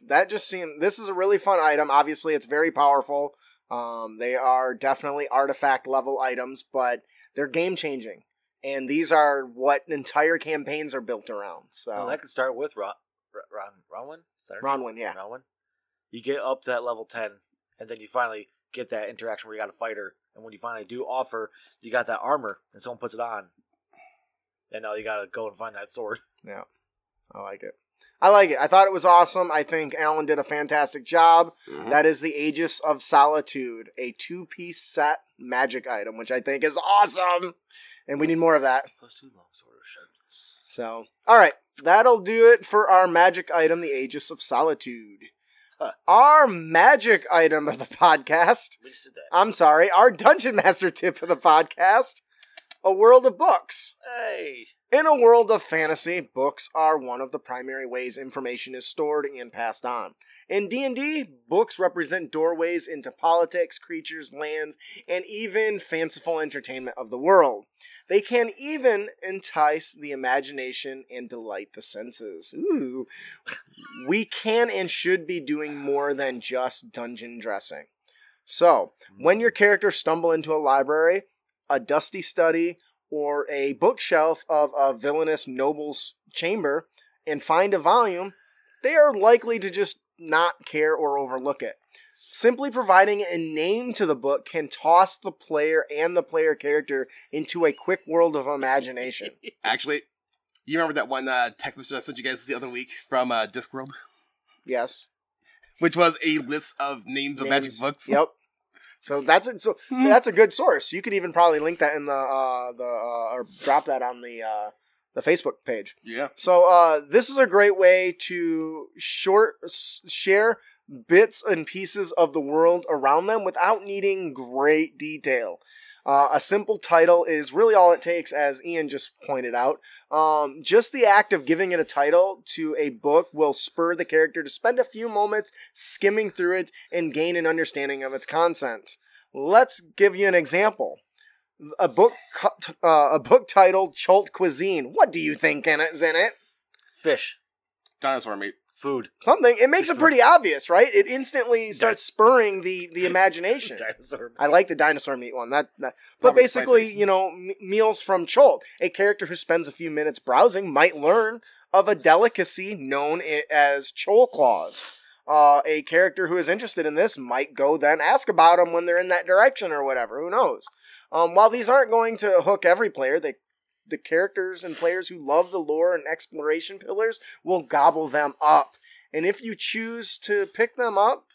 this is a really fun item. Obviously, it's very powerful. They are definitely artifact level items, but they're game changing. And these are what entire campaigns are built around. So that could start with Ronwyn? Ronwyn, yeah. Ronwyn? You get up to that level 10, and then you finally get that interaction where you got a fighter. And when you finally do offer, you got that armor, and someone puts it on. And now you got to go and find that sword. Yeah. I like it. I thought it was awesome. I think Alan did a fantastic job. Mm-hmm. That is the Aegis of Solitude, a 2-piece set magic item, which I think is awesome. And we need more of that. +2 longsword of sharpness. So, all right. That'll do it for our magic item, the Aegis of Solitude. Our magic item of the podcast. We just did that. I'm sorry. Our Dungeon Master tip of the podcast. A World of Books. Hey. In a world of fantasy, books are one of the primary ways information is stored and passed on. In D&D, books represent doorways into politics, creatures, lands, and even fanciful entertainment of the world. They can even entice the imagination and delight the senses. Ooh. We can and should be doing more than just dungeon dressing. So, when your characters stumble into a library, a dusty study, or a bookshelf of a villainous noble's chamber and find a volume, they are likely to just not care or overlook it. Simply providing a name to the book can toss the player and the player character into a quick world of imagination. Actually, you remember that one text message I sent you guys the other week from Discworld? Yes. Which was a list of names of magic books? Yep. So that's a good source. You could even probably link that in or drop that on the Facebook page. Yeah. So this is a great way to share bits and pieces of the world around them without needing great detail. A simple title is really all it takes, as Ian just pointed out. Just the act of giving it a title to a book will spur the character to spend a few moments skimming through it and gain an understanding of its content. Let's give you an example. A book titled Chult Cuisine. What do you think is in it? Fish. Dinosaur meat. Food. Something. It makes it pretty obvious, right? It instantly starts spurring the imagination. Dinosaur meat. I like the dinosaur meat one. But Probably basically, spicy. meals from Chult. A character who spends a few minutes browsing might learn of a delicacy known as Chol claws. A character who is interested in this might go then ask about them when they're in that direction or whatever. Who knows? While these aren't going to hook every player, the characters and players who love the lore and exploration pillars will gobble them up. And if you choose to pick them up,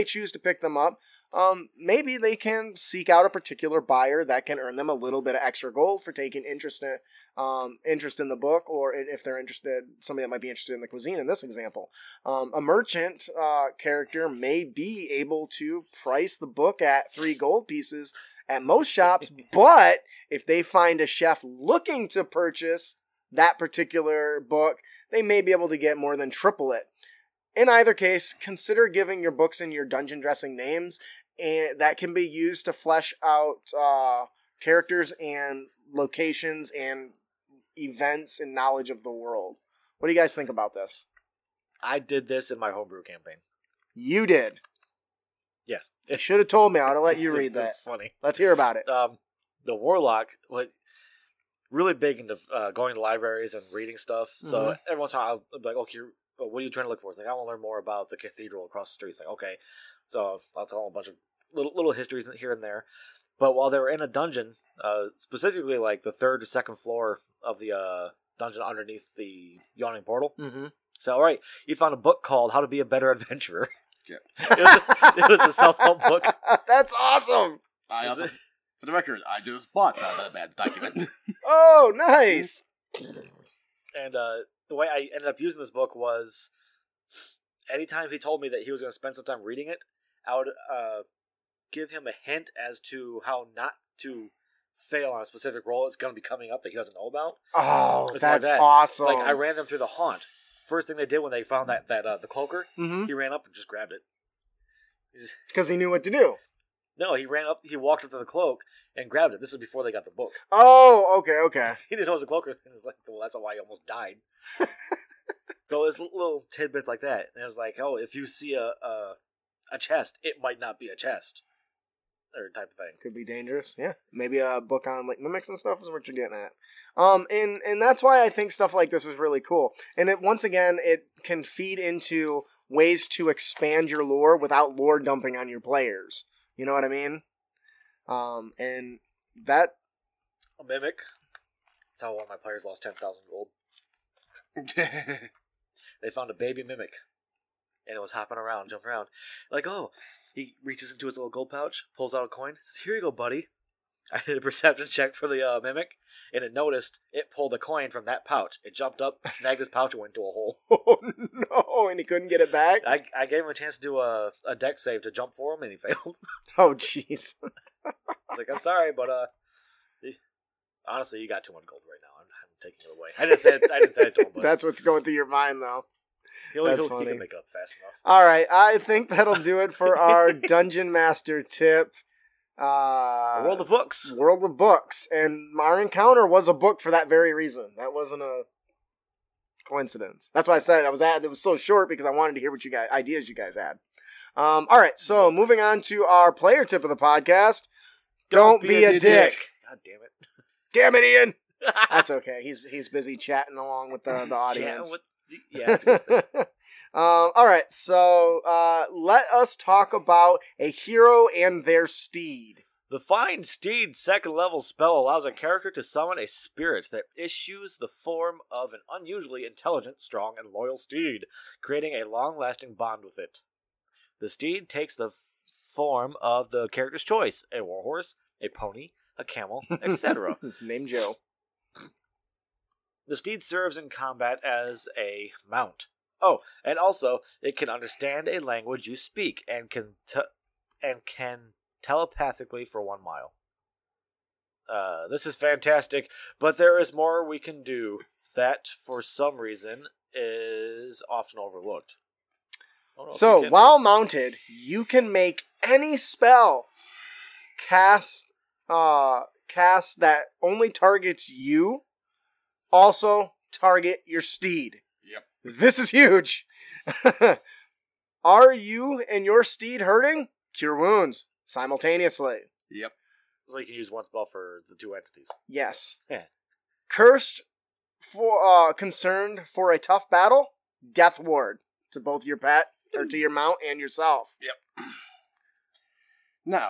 maybe they can seek out a particular buyer that can earn them a little bit of extra gold for taking interest in the book, or if they're interested, somebody that might be interested in the cuisine in this example. A merchant character may be able to price the book at 3 gold pieces at most shops, but if they find a chef looking to purchase that particular book, they may be able to get more than triple it. In either case, consider giving your books and your dungeon dressing names, and that can be used to flesh out characters and locations and events and knowledge of the world. What do you guys think about this? I did this in my homebrew campaign. You did. Yes. You should have told me. I would have let you read that. That's funny. Let's hear about it. The Warlock was really big into going to libraries and reading stuff. So every once in a while, I'll be like, okay, what are you trying to look for? It's like, I want to learn more about the cathedral across the street. It's like, okay. So I'll tell them a bunch of little histories here and there. But while they were in a dungeon, specifically like the 3rd to 2nd floor of the dungeon underneath the Yawning Portal. Mm-hmm. So, all right, you found a book called How to Be a Better Adventurer. Yeah. It was a self-help book. That's awesome. For the record, I just bought that document. Oh, nice. And the way I ended up using this book was anytime he told me that he was going to spend some time reading it, I would give him a hint as to how not to fail on a specific role that's going to be coming up that he doesn't know about. Oh, It's that's like that. awesome. Like, I ran them through the haunt. First thing they did when they found the cloaker, Mm-hmm. he ran up and just grabbed it. Because he knew what to do. No, he walked up to the cloak and grabbed it. This is before they got the book. Oh, okay. He didn't know it was a cloaker. It's like, well, that's why he almost died. So it's little tidbits like that. And it's like, oh, if you see a chest, it might not be a chest. Or type of thing. Could be dangerous. Yeah. Maybe a book on like mimics and stuff is what you're getting at. And that's why I think stuff like this is really cool. And once again, it can feed into ways to expand your lore without lore dumping on your players. You know what I mean? And that... A mimic. That's how one of my players lost 10,000 gold. They found a baby mimic. And it was hopping around, jumping around. Like, oh, he reaches into his little gold pouch, pulls out a coin, says, here you go, buddy. I did a perception check for the mimic, and it noticed it pulled a coin from that pouch. It jumped up, snagged his pouch, and went into a hole. Oh, no, and he couldn't get it back? I gave him a chance to do a deck save to jump for him, and he failed. Oh, jeez. Like, I'm sorry, but honestly, you got too much gold right now. I'm taking it away. I didn't say it to him, but That's what's going through your mind, though. he funny. can make it up fast enough. All right, I think that'll do it for our Dungeon Master tip. World of Books. World of Books. And our encounter was a book for that very reason. That wasn't a coincidence. That's why I said it was so short because I wanted to hear what ideas you guys had. All right, so moving on to our player tip of the podcast. Don't be a dick. God damn it. Damn it, Ian. That's okay. He's busy chatting along with the audience. That's good. All right, so let us talk about a hero and their steed. The Find Steed 2nd level spell allows a character to summon a spirit that issues the form of an unusually intelligent, strong, and loyal steed, creating a long-lasting bond with it. The steed takes the form of the character's choice: a warhorse, a pony, a camel, etc. Name Joe. The steed serves in combat as a mount. Oh, and also, it can understand a language you speak and can telepathically for 1 mile. This is fantastic, but there is more we can do that, for some reason, is often overlooked. So, while mounted, you can make any spell cast that only targets you, also target your steed. Yep. This is huge. Are you and your steed hurting? Cure wounds simultaneously. Yep. So you can use one spell for the two entities. Yes. Yeah. Cursed for concerned for a tough battle, death ward to both your pet or to your mount and yourself. Yep. Now,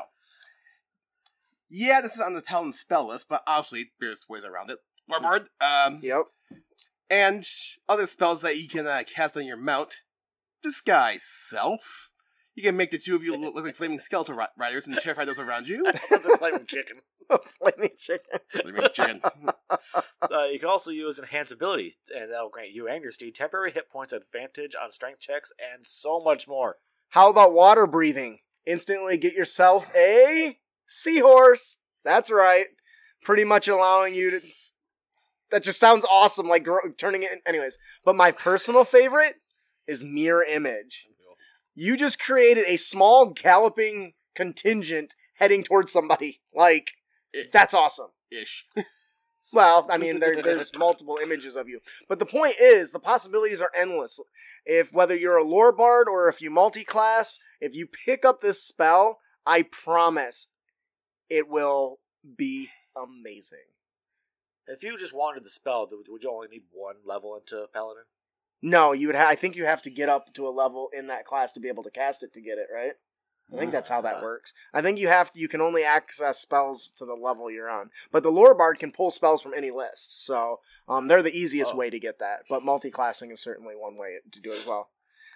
yeah, this is on the Paladin spell list, but obviously there's ways around it. Warboard. Yep. And other spells that you can cast on your mount. Disguise self. You can make the two of you look like flaming skeletal riders and terrify those around you. That's a flaming chicken. Flaming chicken. Flaming chicken. You can also use Enhance Ability, and that'll grant you and your steed temporary hit points, advantage on strength checks, and so much more. How about water breathing? Instantly get yourself a seahorse. That's right. Pretty much allowing you to... That just sounds awesome, like turning it... Anyways, but my personal favorite is Mirror Image. You just created a small galloping contingent heading towards somebody. Like, that's awesome. Ish. Well, I mean, there's multiple images of you. But the point is, the possibilities are endless. If whether you're a lore bard or if you multi-class, if you pick up this spell, I promise it will be amazing. If you just wanted the spell, would you only need one level into Paladin? No, you would. I think you have to get up to a level in that class to be able to cast it to get it, right? I think that's how that works. I think you can only access spells to the level you're on. But the lore bard can pull spells from any list, so they're the easiest way to get that. But multi-classing is certainly one way to do it as well.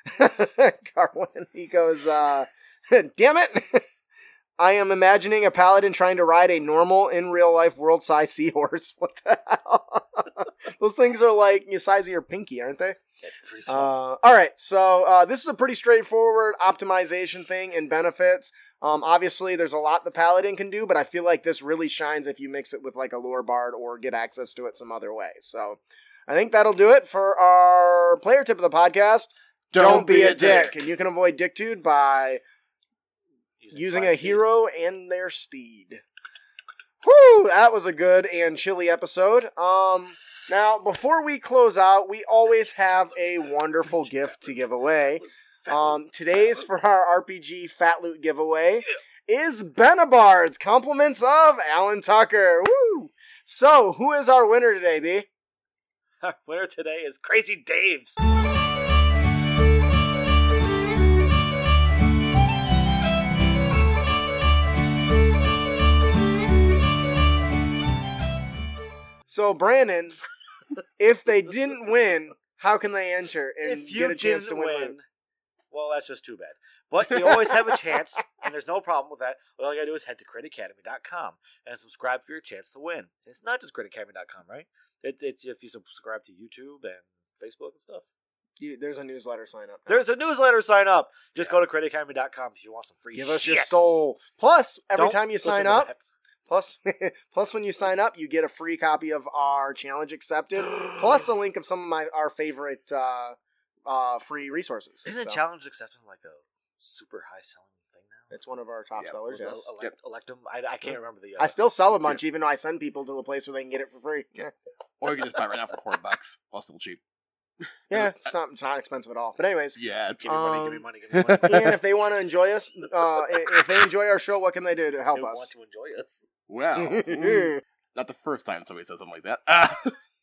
Carwin, he goes, damn it! I am imagining a paladin trying to ride a normal, in real life, world-size seahorse. What the hell? Those things are like the size of your pinky, aren't they? That's pretty fun. Alright, so this is a pretty straightforward optimization thing and benefits. Obviously, there's a lot the paladin can do, but I feel like this really shines if you mix it with like a lore bard or get access to it some other way. So I think that'll do it for our player tip of the podcast. Don't be a dick. And you can avoid dictude by using a hero and their steed. Whew, that was a good and chilly episode. Now, before we close out, we always have a wonderful gift to give away. Today's for our RPG Fat Loot giveaway is Benabards, compliments of Alan Tucker. Woo! So, who is our winner today, B? Our winner today is Crazy Dave's. So, Brandon, if they didn't win, how can they enter and get a chance to win? Well, that's just too bad. But you always have a chance, and there's no problem with that. All you gotta do is head to critacademy.com and subscribe for your chance to win. It's not just critacademy.com, right? It's if you subscribe to YouTube and Facebook and stuff. There's a newsletter sign up. There's a newsletter sign up. Just go to critacademy.com if you want some free shit. Give us your soul. Plus, every time you sign up, plus when you sign up, you get a free copy of our challenge accepted, plus a link of some of our favorite free resources. Isn't challenge accepted like a super high selling thing now? It's one of our top sellers. Yes. Electum. I can't remember the. I still sell a bunch, even though I send people to a place where they can get it for free. Yeah. Or you can just buy it right now for $4. Well, still cheap. Yeah, it's not expensive at all. But anyways, yeah, give me money. And if they want to enjoy us, if they enjoy our show, what can they do to help us? Want to enjoy us? Well, not the first time somebody says something like that.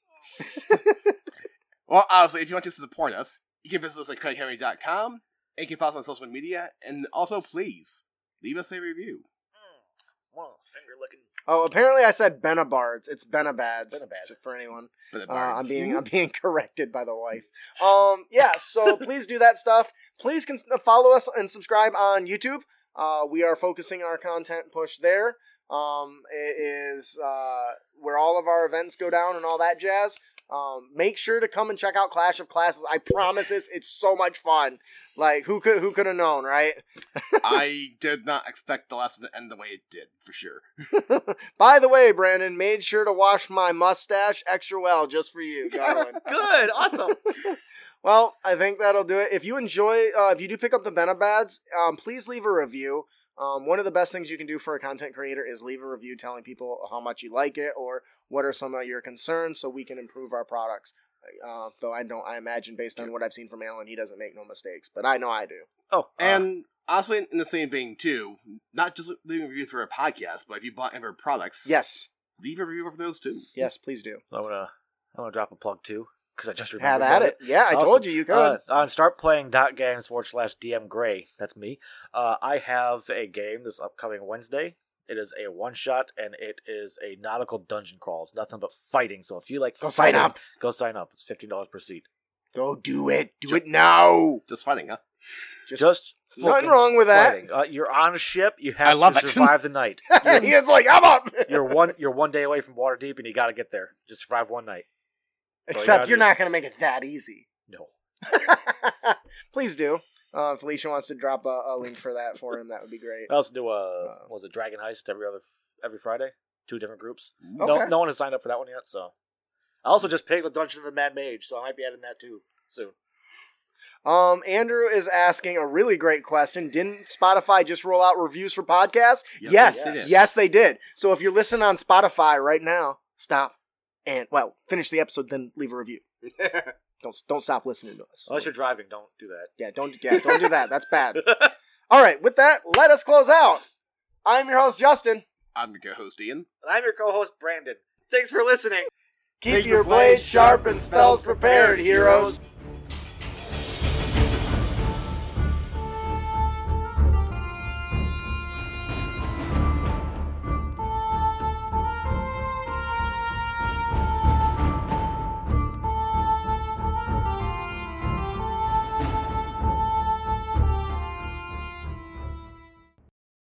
Well, obviously, if you want to support us, you can visit us at critacademy.com, and you can follow us on social media, and also, please, leave us a review. Well, finger licking. Oh, apparently I said Benabards. It's Benabads. Benabads. For anyone. I'm I'm being corrected by the wife. Yeah, so please do that stuff. Please follow us and subscribe on YouTube. We are focusing our content push there. It is where all of our events go down and all that jazz. Make sure to come and check out Clash of Classes. I promise it's so much fun. Like, who could have known, right? I did not expect the last one to end the way it did, for sure. By the way, Brandon, made sure to wash my mustache extra well just for you, Garland. Good, awesome. Well, I think that'll do it. If you enjoy, if you do pick up the Benabads, please leave a review. One of the best things you can do for a content creator is leave a review telling people how much you like it or what are some of your concerns so we can improve our products. Though I imagine based on what I've seen from Alan, he doesn't make no mistakes, but I know I do. Oh, and honestly, in the same vein too, not just leaving a review for a podcast, but if you bought any of our products, Yes. leave a review for those too. Yes, please do. So I'm gonna drop a plug too, because I just Have remembered at it. Yeah, I Also, told you could. On startplaying.games/DM Gray, that's me. I have a game this upcoming Wednesday. It is a one-shot, and it is a nautical dungeon crawl. It's nothing but fighting. So if you like Go sign fighting, up. Go sign up. It's $15 per seat. Go do it. Do it now. Just fighting, huh? Just Nothing fucking wrong with that. fighting. You're on a ship. You I have love to it. survive the night. He's like, I'm up. You're one day away from Waterdeep, and you got to get there. Just survive one night. Except gotta you're do. not going to make it that easy. No. Please do. If Felicia wants to drop a link for that for him, that would be great. I also do was it Dragon Heist every Friday? 2 different groups. Okay. No one has signed up for that one yet, so. I also just picked the Dungeon of the Mad Mage, so I might be adding that too soon. Andrew is asking a really great question. Didn't Spotify just roll out reviews for podcasts? Yes, they did. Yes, they did. So if you're listening on Spotify right now, stop and finish the episode, then leave a review. Don't stop listening to us. Unless you're driving, don't do that. Yeah, don't do that. That's bad. All right, with that, let us close out. I'm your host, Justin. I'm your co-host, Ian. And I'm your co-host, Brandon. Thanks for listening. Keep your blades sharp and spells prepared, heroes.